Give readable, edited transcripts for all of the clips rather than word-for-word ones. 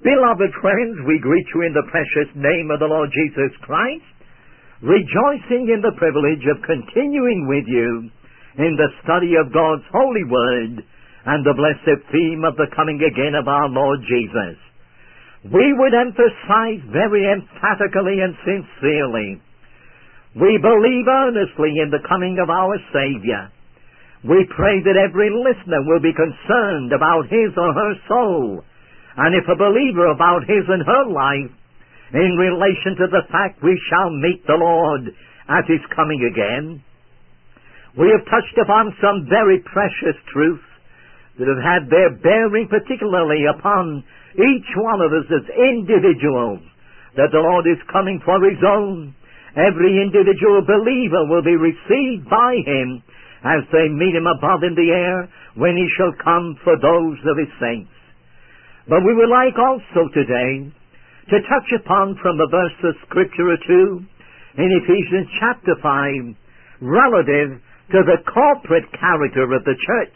Beloved friends, we greet you in the precious name of the Lord Jesus Christ, rejoicing in the privilege of continuing with you in the study of God's holy word and the blessed theme of the coming again of our Lord Jesus. We would emphasize very emphatically and sincerely, we believe earnestly in the coming of our Savior. We pray that every listener will be concerned about his or her soul, and if a believer about his and her life, in relation to the fact we shall meet the Lord at His coming again. We have touched upon some very precious truths that have had their bearing particularly upon each one of us as individuals, that the Lord is coming for His own. Every individual believer will be received by Him as they meet Him above in the air when He shall come for those of His saints. But we would like also today to touch upon from a verse of Scripture or two in Ephesians chapter 5 relative to the corporate character of the church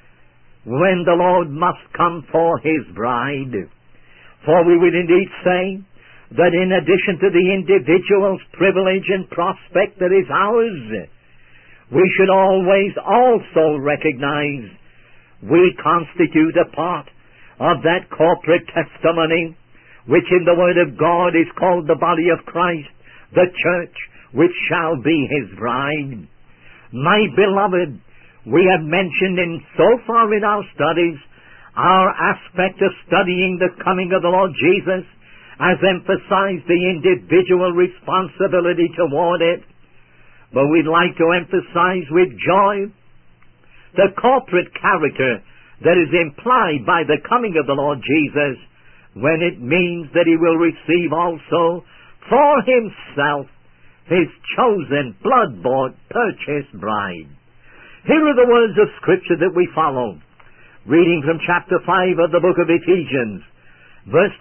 when the Lord must come for His bride. For we would indeed say that in addition to the individual's privilege and prospect that is ours, we should always also recognize we constitute a part of that corporate testimony which in the Word of God is called the body of Christ, the church, which shall be His bride. My beloved, we have mentioned so far in our studies our aspect of studying the coming of the Lord Jesus as emphasized the individual responsibility toward it. But we'd like to emphasize with joy the corporate character that is implied by the coming of the Lord Jesus, when it means that He will receive also for Himself His chosen, blood-bought, purchased bride. Here are the words of Scripture that we follow, reading from chapter 5 of the book of Ephesians, verse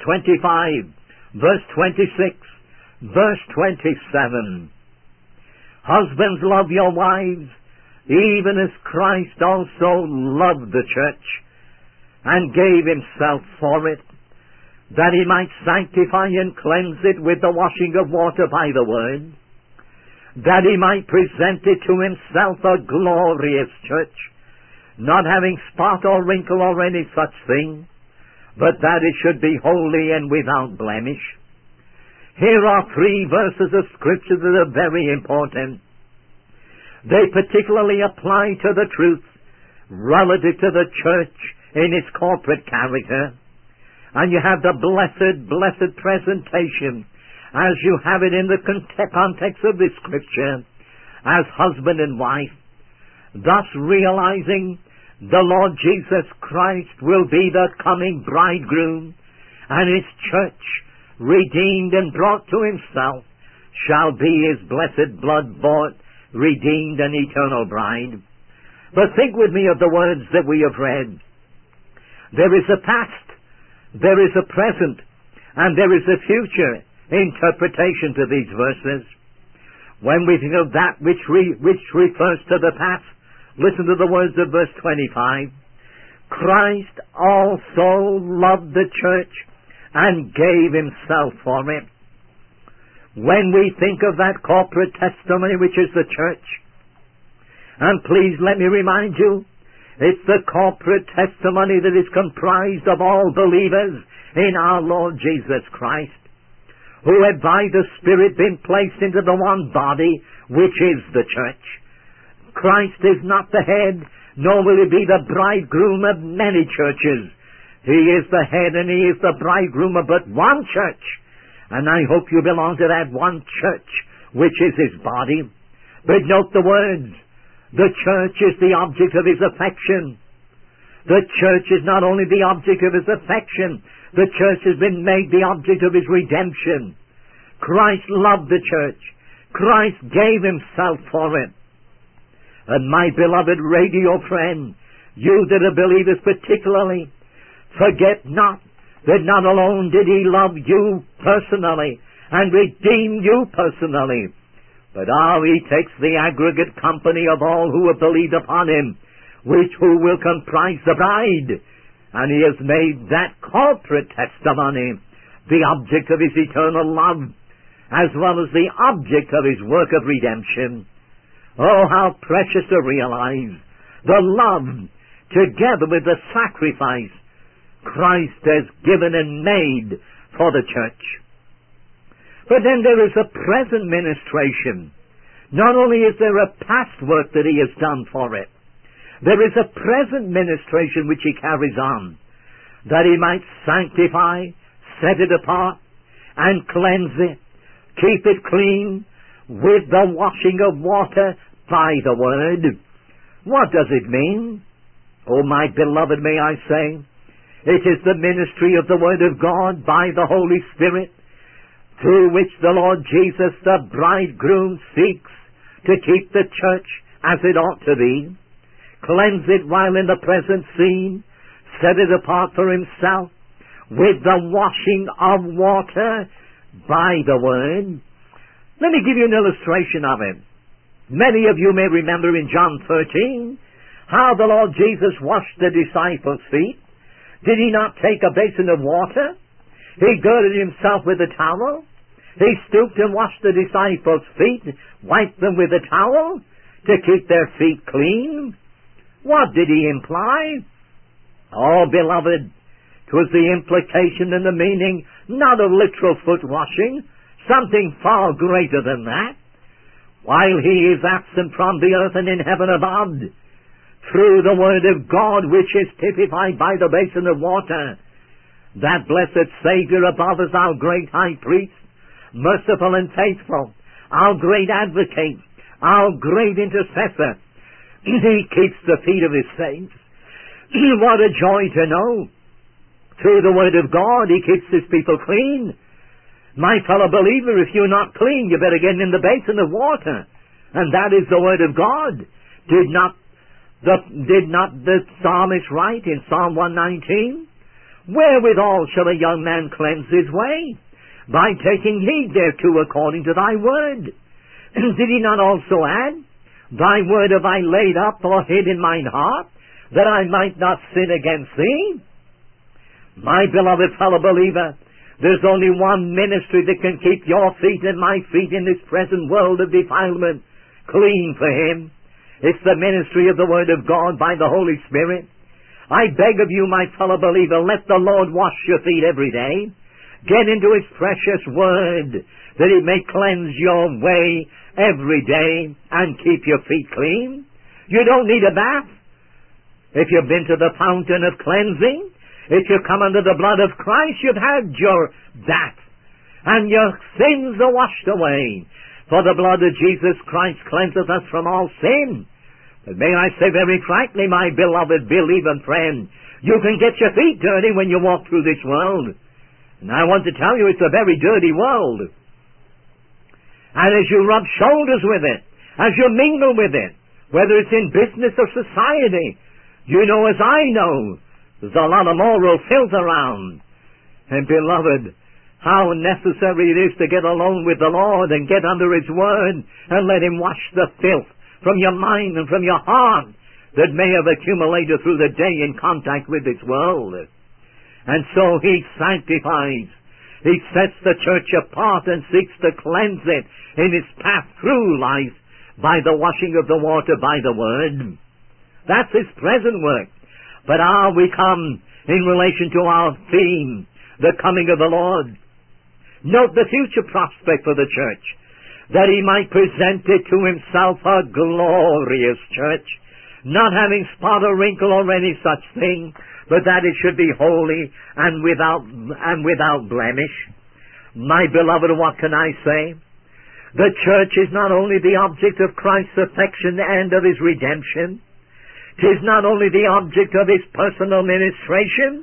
25, verse 26, verse 27. Husbands, love your wives, even as Christ also loved the church, and gave Himself for it, that He might sanctify and cleanse it with the washing of water by the word, that He might present it to Himself a glorious church, not having spot or wrinkle or any such thing, but that it should be holy and without blemish. Here are 3 verses of Scripture that are very important. They particularly apply to the truth relative to the church in its corporate character. And you have the blessed presentation as you have it in the context of this Scripture as husband and wife, thus realizing the Lord Jesus Christ will be the coming bridegroom, and His church, redeemed and brought to Himself, shall be His blessed blood-bought, redeemed and eternal bride. But think with me of the words that we have read. There is a past, there is a present, and there is a future interpretation to these verses. When we think of that which refers to the past, listen to the words of verse 25. Christ also loved the church and gave Himself for it. When we think of that corporate testimony which is the church, and please let me remind you, it's the corporate testimony that is comprised of all believers in our Lord Jesus Christ, who have by the Spirit been placed into the one body which is the church. Christ is not the head, nor will He be the bridegroom of many churches. He is the head and He is the bridegroom of but one church. And I hope you belong to that one church, which is His body. But note the words. The church is the object of His affection. The church is not only the object of His affection, the church has been made the object of His redemption. Christ loved the church. Christ gave Himself for it. And my beloved radio friend, you that are believers particularly, forget not that not alone did He love you personally and redeem you personally, but He takes the aggregate company of all who have believed upon Him, who will comprise the bride. And He has made that corporate testimony the object of His eternal love, as well as the object of His work of redemption. Oh, how precious to realize the love together with the sacrifice Christ has given and made for the church. But then there is a present ministration. Not only is there a past work that He has done for it, there is a present ministration which He carries on, that He might sanctify, set it apart, and cleanse it, keep it clean with the washing of water by the Word. What does it mean? Oh, my beloved, may I say, it is the ministry of the Word of God by the Holy Spirit, through which the Lord Jesus, the bridegroom, seeks to keep the church as it ought to be, cleanse it while in the present scene, set it apart for Himself, with the washing of water by the Word. Let me give you an illustration of it. Many of you may remember in John 13 how the Lord Jesus washed the disciples' feet. Did He not take a basin of water? He girded Himself with a towel. He stooped and washed the disciples' feet, wiped them with a towel to keep their feet clean. What did He imply? Oh, beloved, 'twas the implication and the meaning not of literal foot washing, something far greater than that. While He is absent from the earth and in heaven above, through the Word of God, which is typified by the basin of water, that blessed Savior above is our great high priest, merciful and faithful, our great advocate, our great intercessor. He keeps the feet of His saints. What a joy to know! Through the Word of God, He keeps His people clean. My fellow believer, if you're not clean, you better get in the basin of water. And that is the Word of God. Did not the psalmist write in Psalm 119? Wherewithal shall a young man cleanse his way? By taking heed thereto according to thy word. Did he not also add, Thy word have I laid up or hid in mine heart, that I might not sin against thee? My beloved fellow believer, there's only one ministry that can keep your feet and my feet in this present world of defilement clean for Him. It's the ministry of the Word of God by the Holy Spirit. I beg of you, my fellow believer, let the Lord wash your feet every day. Get into His precious Word, that He may cleanse your way every day and keep your feet clean. You don't need a bath. If you've been to the fountain of cleansing, if you come under the blood of Christ, you've had your bath, and your sins are washed away. For the blood of Jesus Christ cleanseth us from all sin. But may I say very frankly, my beloved believer friend, you can get your feet dirty when you walk through this world. And I want to tell you, it's a very dirty world. And as you rub shoulders with it, as you mingle with it, whether it's in business or society, you know as I know, there's a lot of moral filth around. And beloved, how necessary it is to get alone with the Lord and get under His Word and let Him wash the filth from your mind and from your heart that may have accumulated through the day in contact with this world. And so He sanctifies. He sets the church apart and seeks to cleanse it in its path through life by the washing of the water by the Word. That's His present work. But we come in relation to our theme, the coming of the Lord. Note the future prospect for the church, that He might present it to Himself a glorious church, not having spot or wrinkle or any such thing, but that it should be holy and without blemish. My beloved, what can I say? The church is not only the object of Christ's affection and of His redemption, 'tis not only the object of His personal ministration,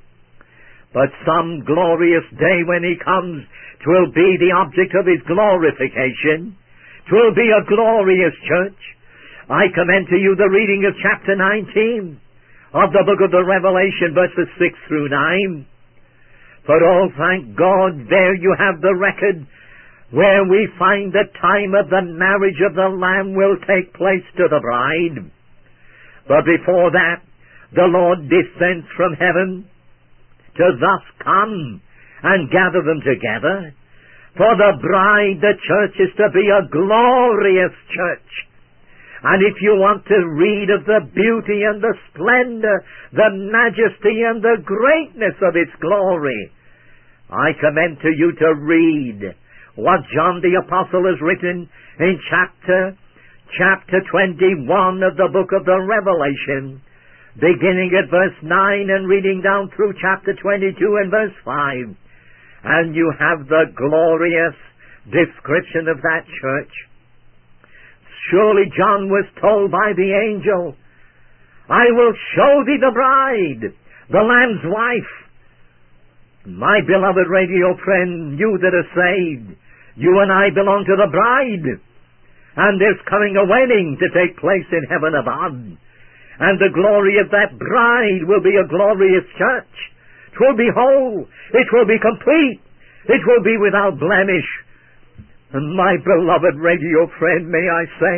but some glorious day when He comes, 'twill be the object of His glorification. 'Twill be a glorious church. I commend to you the reading of chapter 19 of the book of the Revelation, verses 6 through 9. For oh, thank God, there you have the record where we find the time of the marriage of the Lamb will take place to the bride. But before that, the Lord descends from heaven to thus come and gather them together. For the bride, the church, is to be a glorious church. And if you want to read of the beauty and the splendor, the majesty and the greatness of its glory, I commend to you to read what John the Apostle has written in chapter 21 of the book of the Revelation, beginning at verse 9 and reading down through chapter 22 and verse 5. And you have the glorious description of that church. Surely John was told by the angel, I will show thee the bride, the Lamb's wife. My beloved radio friend, you that are saved, you and I belong to the bride. And there's coming a wedding to take place in heaven above. And the glory of that bride will be a glorious church. It will be whole. It will be complete. It will be without blemish. And my beloved radio friend, may I say,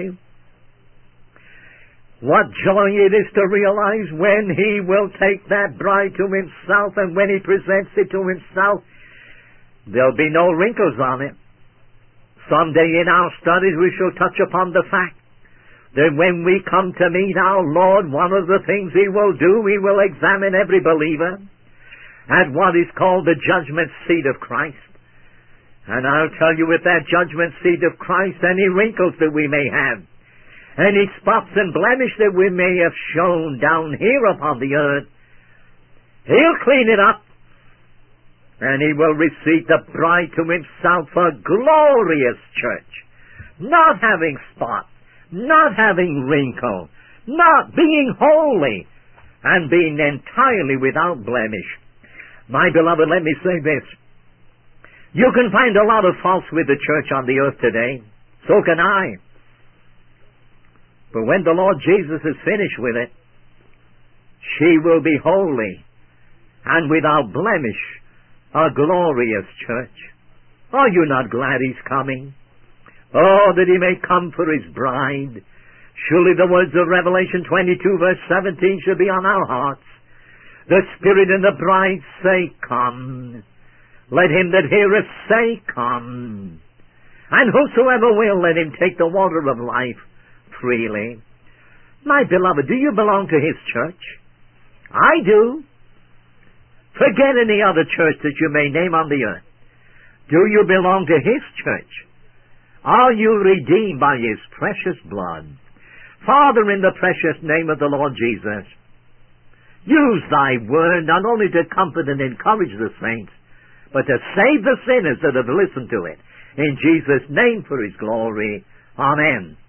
what joy it is to realize when He will take that bride to Himself, and when He presents it to Himself, there'll be no wrinkles on it. Someday in our studies we shall touch upon the fact that when we come to meet our Lord, one of the things He will do, He will examine every believer at what is called the judgment seat of Christ. And I'll tell you, with that judgment seat of Christ, any wrinkles that we may have, any spots and blemish that we may have shown down here upon the earth, He'll clean it up, and He will receive the bride to Himself, a glorious church, not having spot, not having wrinkle, not being holy, and being entirely without blemish. My beloved, let me say this. You can find a lot of faults with the church on the earth today. So can I. But when the Lord Jesus is finished with it, she will be holy and without blemish, a glorious church. Are you not glad He's coming? Oh, that He may come for His bride. Surely the words of Revelation 22 verse 17 should be on our hearts. The Spirit and the bride say, come. Let him that heareth say, come. And whosoever will, let him take the water of life freely. My beloved, do you belong to His church? I do. Forget any other church that you may name on the earth. Do you belong to His church? Are you redeemed by His precious blood? Father, in the precious name of the Lord Jesus, use Thy word not only to comfort and encourage the saints, but to save the sinners that have listened to it. In Jesus' name, for His glory. Amen.